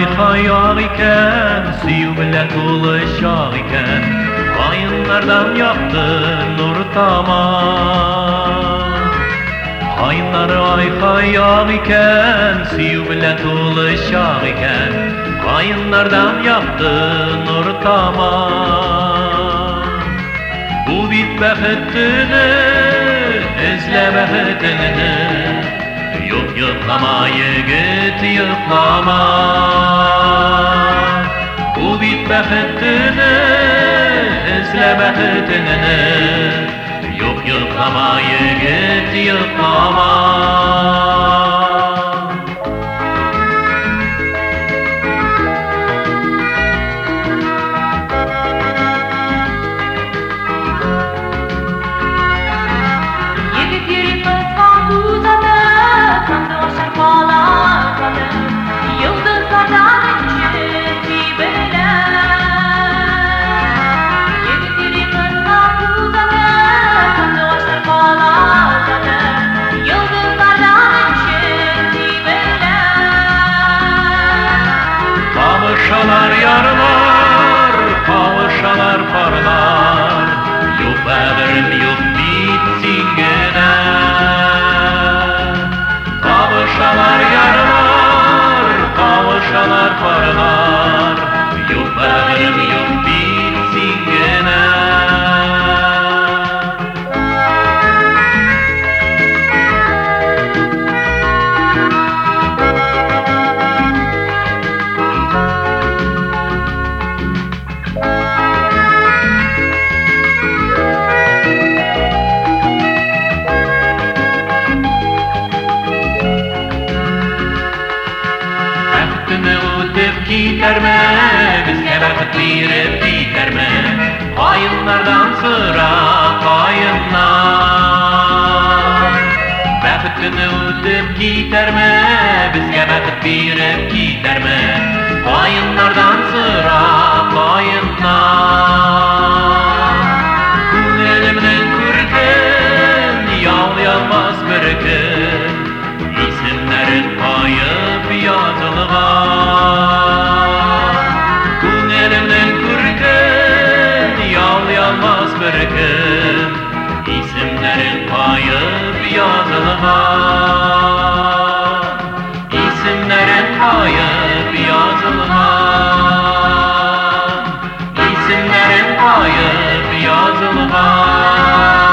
ayxayar iken, suyu bilen dolaşar iken, kayınlardan yaptı nur tamam. Kayınları ayxayar iken, suyu bilen dolaşar iken, kayınlardan yaptı nur tamam. Bu bit bəxtini, izle bəxtini, yok yıklama yigit yıklama. Bu bit bəxtini, izle bəxtini, yok yıklama yigit yıklama. Kavuşalar yarlar, kavuşalar parlar, yok bəbirim yok bitsin gene. Kavuşalar yarlar, kavuşalar parlar, yok bəbirim yok bitsin gene. Giderme, bizge bəxt verip giderme, kayınlardan sıra kayınlar. Bəxtini ötüp giderme, bizge bəxt verip giderme, kayınlardan sıra kayınlar. Күңелемнең күрген, яуланмас bir gün, isimlerin kayıp yazılgan. Yalmaz bir gün, isimlerin kayıp yazılgan. İsimlerin kayıp yazılgan. İsimlerin kayıp yazılgan.